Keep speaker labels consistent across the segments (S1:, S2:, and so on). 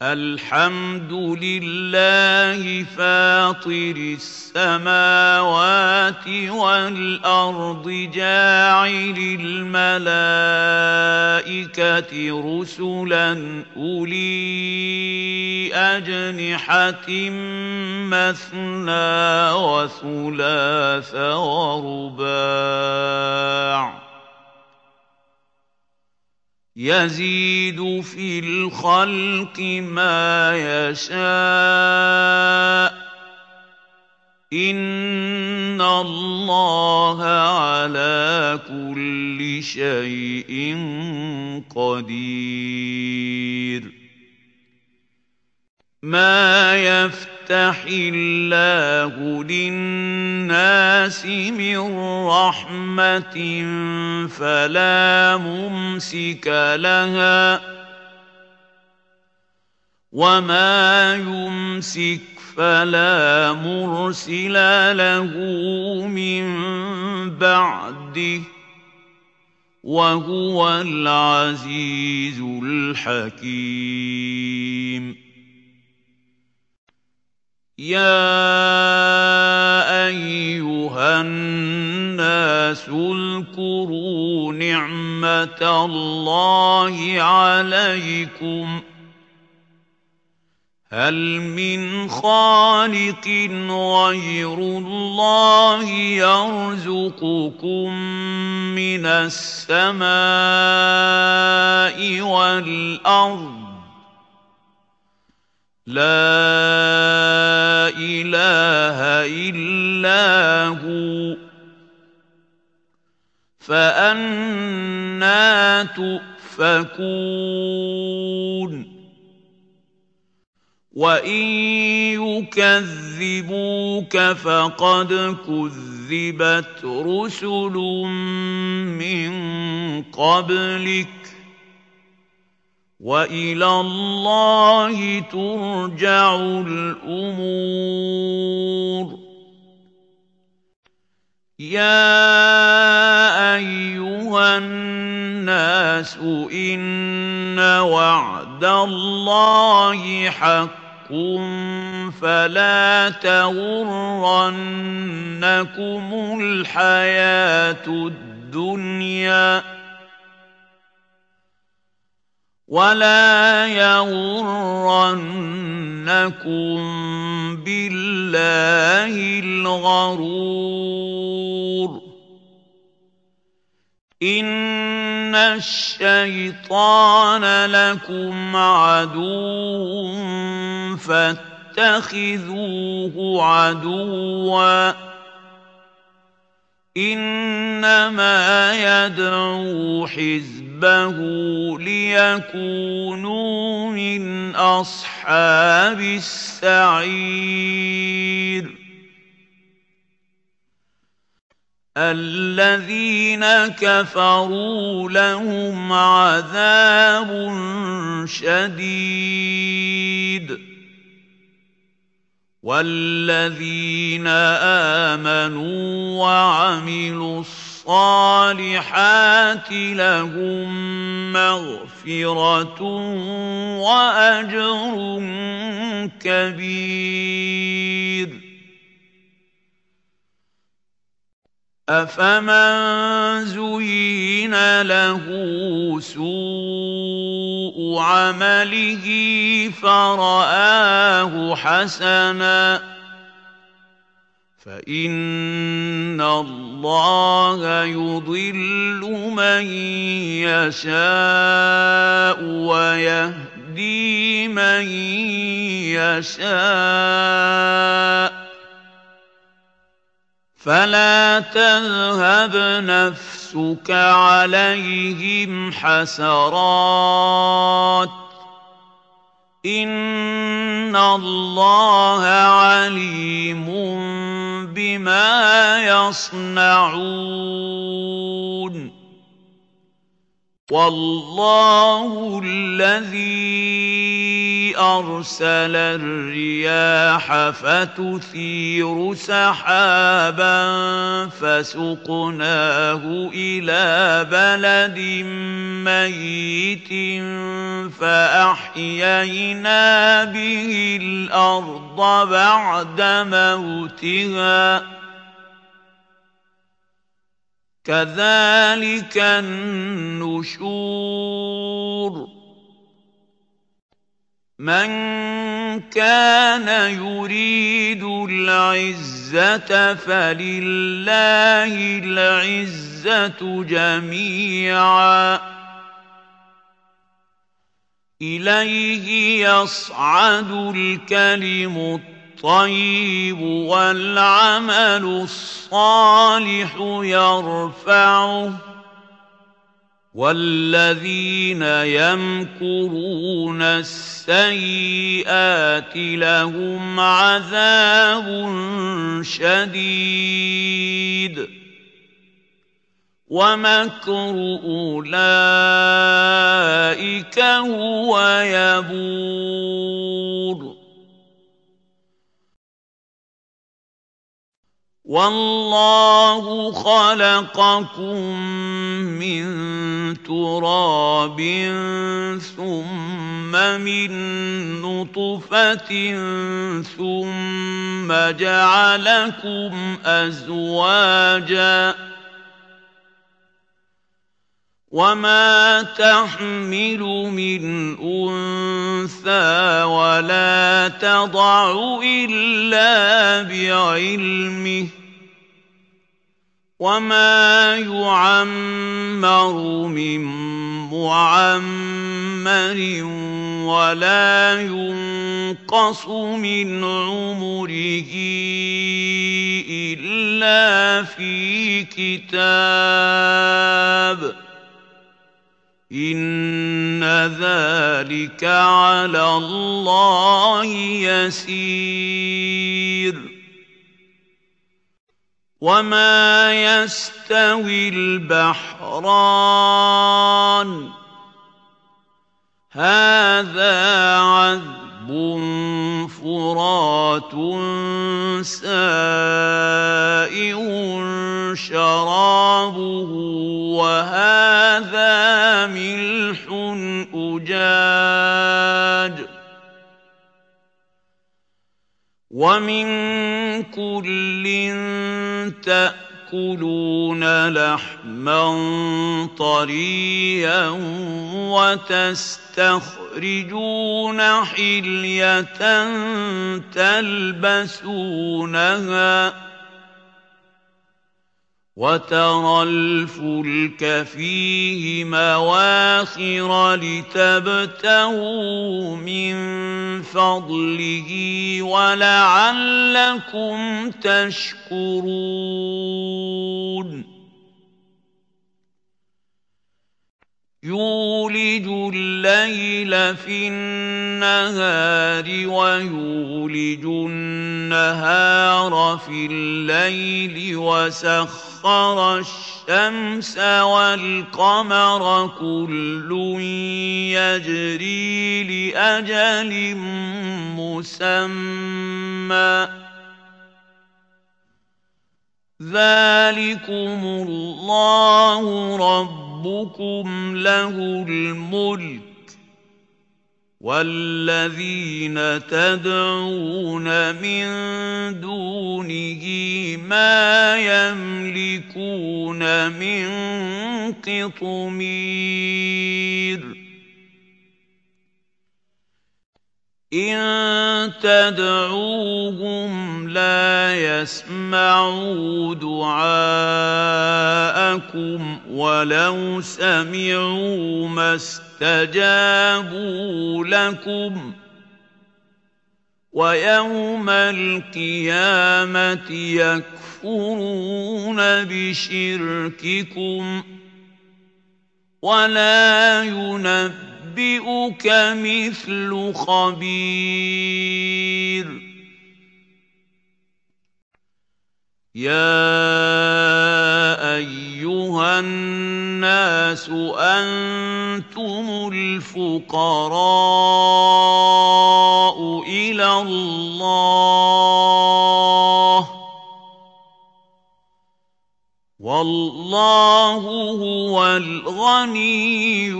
S1: الحمد لله فاطر السماوات والأرض جاعل الملائكة رسلا أولي أجنحة مثنى وثلاث ورباع يزيد في الخلق ما يشاء إن الله على كل شيء قدير ما يفتح الله للناس من رحمة فلا ممسك لها وما يمسك فلا مرسل له من بعده وهو العزيز الحكيم يا أيها الناس اذكروا نعمة الله عليكم هل من خالق غير الله يرزقكم من السماء والأرض لا إله إلا هو فأنى تؤفكون وإن يكذبوك فقد كذبت رسل من قبلك وإلى الله ترجع الأمور يا أيها الناس إن وعد الله حق فلا تغرنكم الحياة الدنيا ولا يغرنكم بالله الغرور إن الشيطان لكم عدو فاتخذوه عدوا إنما يدعو حزبه ليكونوا من أصحاب السعير الذين كفروا لهم عذاب شديد والذين آمنوا وعملوا الصالحات لهم مغفرة وأجر كبير أفمن زين له سوء عمله فرآه حسنا فإن الله يضل من يشاء ويهدي من يشاء فلا تذهب نفسك عليهم حسرات إن الله عليم بما يصنعون والله الذي أرسل الرياح فتثير سحابا فسقناه إلى بلد ميت فأحيينا به الأرض بعد موتها كذلك النشور من كان يريد العزة فلله العزة جميعا إليه يصعد الكلم الطيب والعمل الصالح يرفعه والذين يمكرون السيئات لهم عذاب شديد ومكر أولئك هو يبور والله خلقكم من تراب ثم من نطفة ثم جعلكم أزواجا وما تحمل من أنثى ولا تضع إلا بعلمه وما يعمر من معمر ولا ينقص من عمره إلا في كتاب إن ذلك على الله يسير وما يستوي البحران هذا عذب فرات سائغ شرابه وهذا ملح أجاج ومن كل تأكلون لحما طريا وتستخرجون حلية تلبسونها وترى الفلك فيه مواخر لتبتغوا من فضله ولعلكم تشكرون يولج الليل في النهار ويولج النهار في الليل وسخر الشمس والقمر كل يجري لأجل مسمى ذلكم الله ربكم له الملك والذين تدعون من دونه ما يملكون من قطمير إن تدعوهم لا يسمعوا دعاءكم ولو سمعوا ما استجابوا لكم ويوم القيامة يكفرون بشرككم ولا ينبئونك مثل خبير يا أيها الناس أنتم الفقراء اللَّهِ ۗ وَاللَّهُ هُوَ الْغَنِيُّ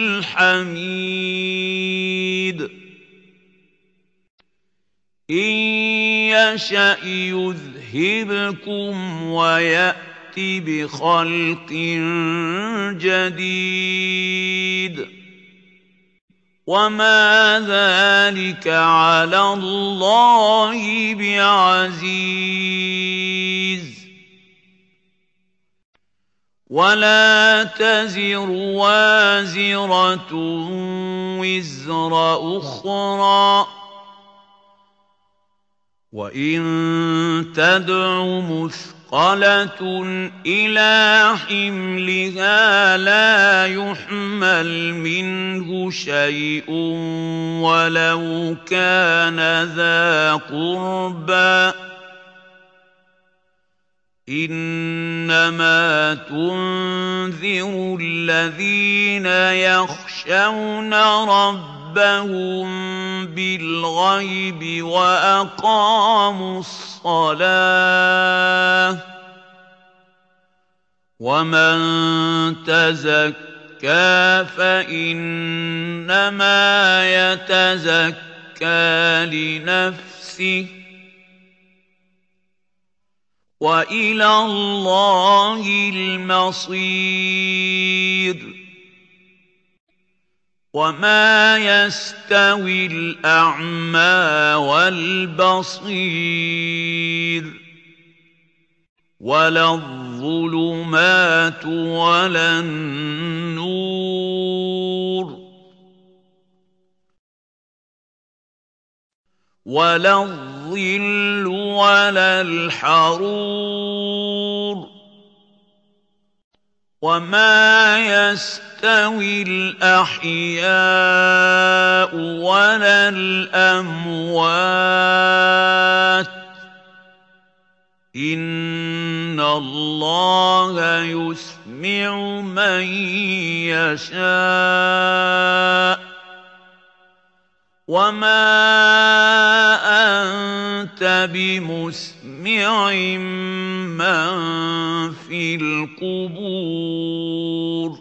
S1: الْحَمِيدُ. إِن يَشَأْ يُذْهِبْكُمْ وَيَأْتِ بِخَلْقٍ جَدِيدٍ وَمَا ذَلِكَ عَلَى اللَّهِ بِعَزِيزٍ. وَلَا تَزِرُ وَازِرَةٌ وِزْرَ أُخْرَىٰ ۖ وَإِن تَدْعُ مُثْقَلَةٌ إِلَىٰ حِمْلِهَا لَا يُحْمَلْ مِنْهُ شَيْءٌ وَلَوْ كَانَ ذَا قُرْبَىٰ ۗ إِنَّمَا تُنذِرُ الَّذِينَ يَخْشَوْنَ رَبَّهُم بِالْغَيْبِ وَأَقَامُوا الصَّلَاةَ ۚ وَمَن تَزَكَّىٰ فَإِنَّمَا يَتَزَكَّىٰ لِنَفْسِهِ ۚ وَإِلَى اللَّهِ الْمَصِيرُ. وَمَا يَسْتَوِي الْأَعْمَىٰ وَالْبَصِيرُ وَلَا الظُّلُمَاتُ وَلَا النُّورُ وَلَا الظِّلُّ وَلَا الْحَرُورُ. وَمَا يَسْتَوِي الْأَحْيَاءُ وَلَا الْأَمْوَاتُ ۚ إِنَّ اللَّهَ يُسْمِعُ مَن يَشَاءُ ۖ وَمَا أَنتَ بِمُسْمِعٍ مَّن فِي الْقُبُورِ.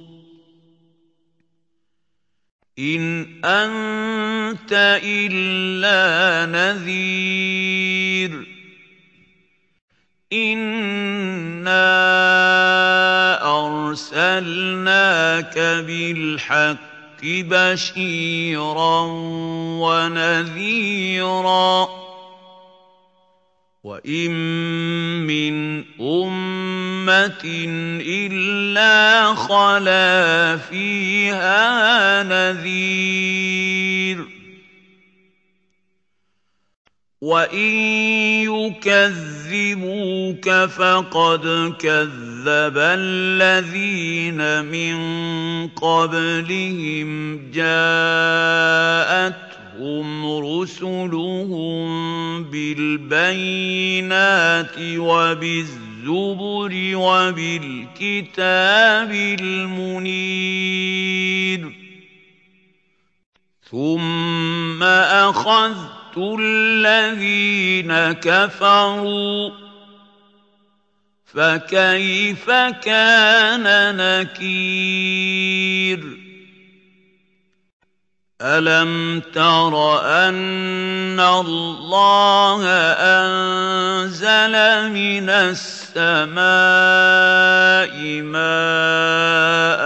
S1: إِنْ أَنتَ إِلَّا نَذِيرٌ. إِنَّا أَرْسَلْنَاكَ بِالْحَقِّ بَشِيرًا وَنَذِيرًا ۚ وَإِن مِّنْ أُمَّةٍ إِلَّا خَلَا فِيهَا نَذِيرٌ. وَإِن يُكَذِّبُوكَ فَقَدْ كَذَّبَ الَّذِينَ مِن قَبْلِهِمْ جَاءَتْهُمْ رُسُلُهُم بِالْبَيِّنَاتِ وَبِالزُّبُرِ وَبِالْكِتَابِ الْمُنِيرِ، ثُمَّ أَخَذْتُ الَّذِينَ كَفَرُوا ۖ فَكَيْفَ كَانَ نَكِيرِ. أَلَمْ تَرَ أَنَّ اللَّهَ أَنزَلَ مِنَ السَّمَاءِ مَاءً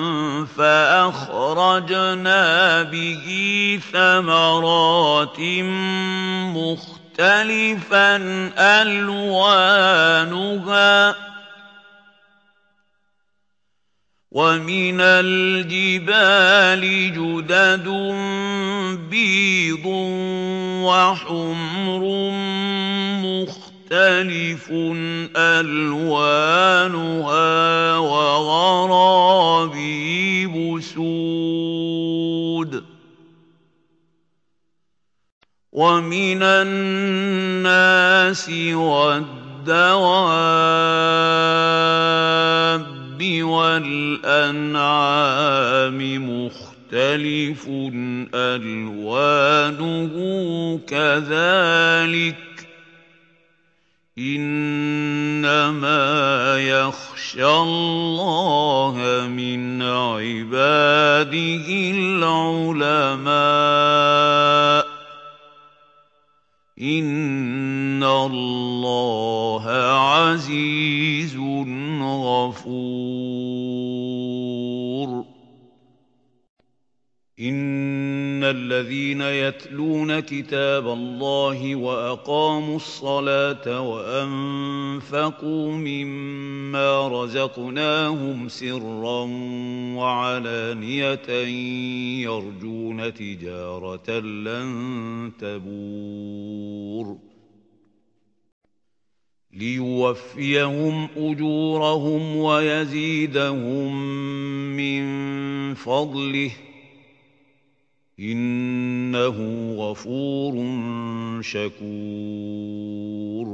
S1: فَأَخْرَجْنَا بِهِ ثَمَرَاتٍ مُخْتَلِفًا أَلْوَانُهَا ۚ وَمِنَ الْجِبَالِ جُدَدٌ بِيضٌ وَحُمْرٌ مُخْتَلِفٌ أَلْوَانُهَا وَغَرَابِيبُ سُودٌ. وَمِنَ النَّاسِ وَالدَّوَابِّ وَالْأَنْعَامِ مُخْتَلِفٌ مختلف ألوانه كذلك إنما يخشى الله من عباده العلماء إن الله عزيز غفور إن الذين يتلون كتاب الله وأقاموا الصلاة وأنفقوا مما رزقناهم سرا وعلانية يرجون تجارة لن تبور ليوفيهم أجورهم ويزيدهم من فضله إنه غفور شكور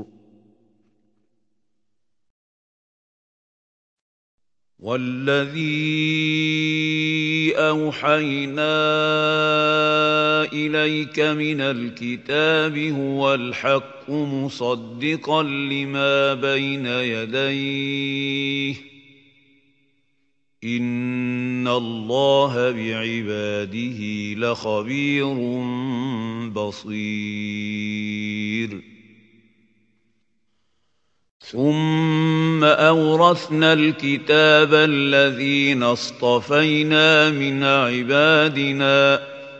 S1: والذي أوحينا إليك من الكتاب هو الحق مصدقا لما بين يديه إن الله بعباده لخبير بصير ثم أورثنا الكتاب الذين اصطفينا من عبادنا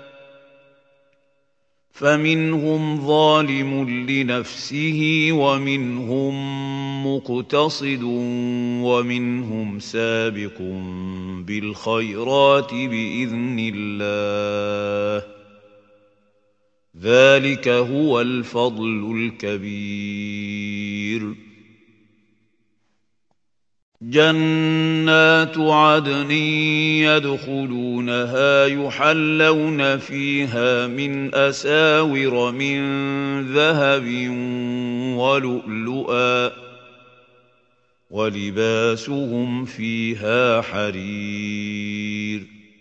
S1: فمنهم ظالم لنفسه ومنهم مقتصد ومنهم سابق بالخيرات بإذن الله ذلك هو الفضل الكبير جنات عدن يدخلونها يحلون فيها من أساور من ذهب ولؤلؤا ولباسهم فيها حرير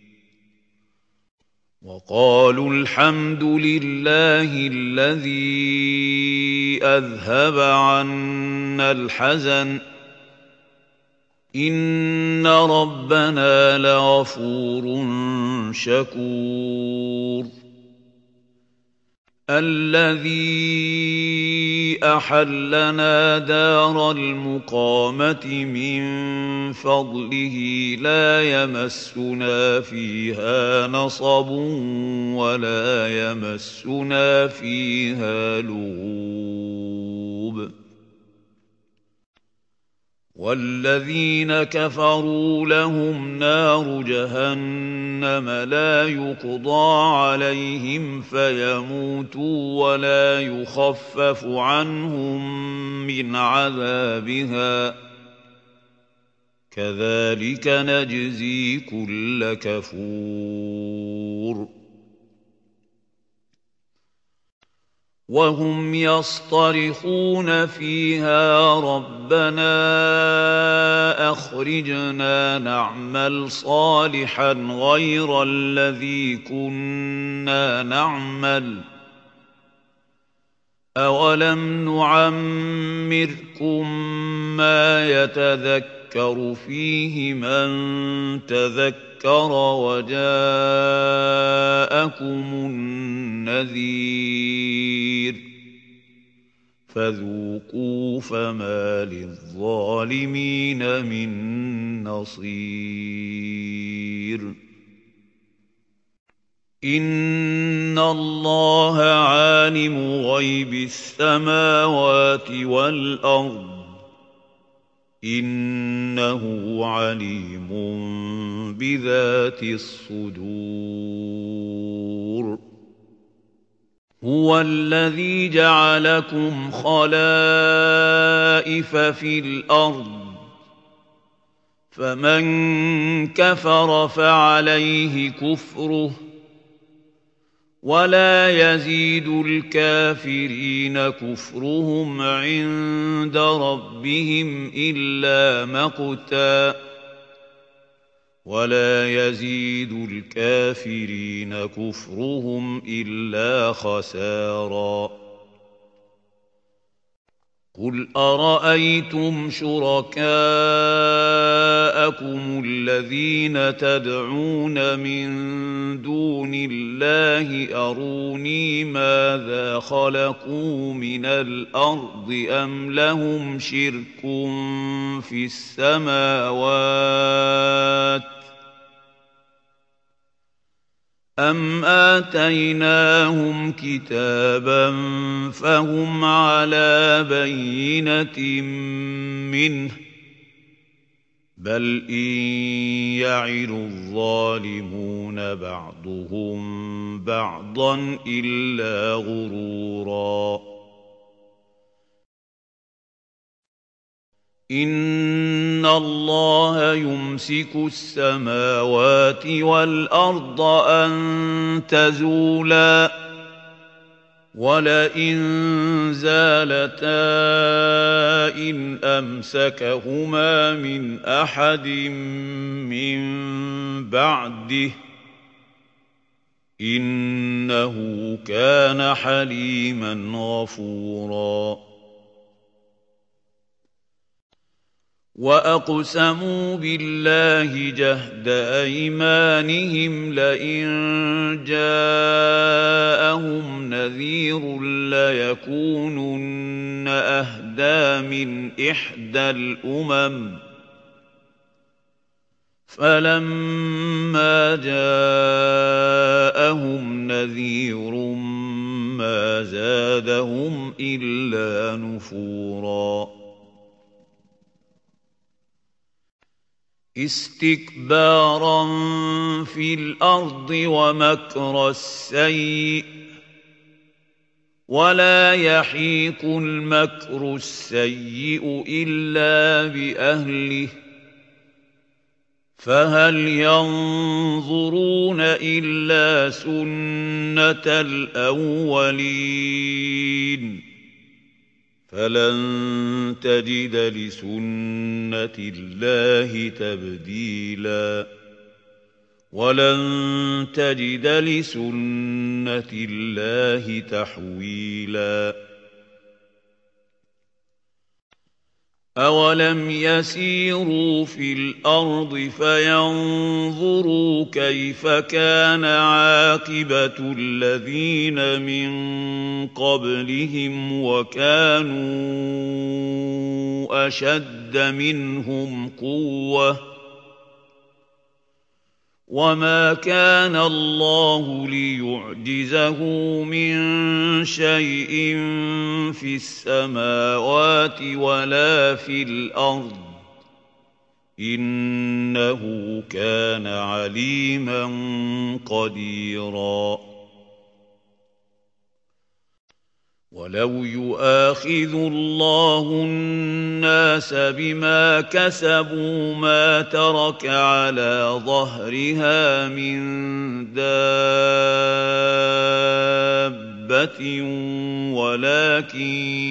S1: وقالوا الحمد لله الذي أذهب عنا الحزن إن ربنا لغفور شكور الذي أحلنا دار المقامة من فضله لا يمسنا فيها نصب ولا يمسنا فيها لغوب والذين كفروا لهم نار جهنم لا يقضى عليهم فيموتوا ولا يخفف عنهم من عذابها كذلك نجزي كل كفور وهم يصطرخون فيها ربنا أخرجنا نعمل صالحا غير الذي كنا نعمل أولم نعمركم ما يتذكر فيه من تذكر وجاءكم النذير فذوقوا فما للظالمين من نصير إن الله عالم غيب السماوات والأرض إنه عليم بذات الصدور هو الذي جعلكم خلائف في الأرض فمن كفر فعليه كفره ولا يزيد الكافرين كفرهم عند ربهم إلا مقتا ولا يزيد الكافرين كفرهم إلا خسارا قل أرأيتم شركاءكم الذين تدعون من دون الله أروني ماذا خلقوا من الأرض أم لهم شرك في السماوات أم آتيناهم كتابا فهم على بينة منه بل إن يعد الظالمون بعضهم بعضا إلا غرورا إن الله يمسك السماوات والأرض أن تزولا ولئن زالتا إن أمسكهما من أحد من بعده إنه كان حليما غفورا وأقسموا بالله جهد أيمانهم لئن جاءهم نذير ليكونن أهدى من إحدى الأمم فلما جاءهم نذير ما زادهم إلا نفورا استكبارا في الأرض ومكر السيء ولا يحيق المكر السيء إلا بأهله فهل ينظرون إلا سنة الأولين فلن تجد لسنة الله تبديلا ولن تجد لسنة الله تحويلا أولم يسيروا في الأرض فينظروا كيف كان عاقبة الذين من قبلهم وكانوا أشد منهم قوة وما كان الله ليعجزه من شيء في السماوات ولا في الأرض إنه كان عليما قديرا ولو يؤاخذ الله الناس بما كسبوا ما ترك على ظهرها من دابة ولكن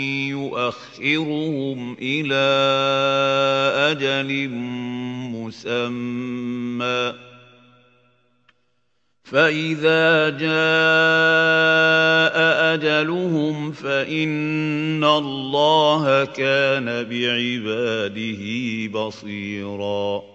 S1: يؤخرهم إلى أجل مسمى فإذا جاء أجلهم فإن الله كان بعباده بصيراً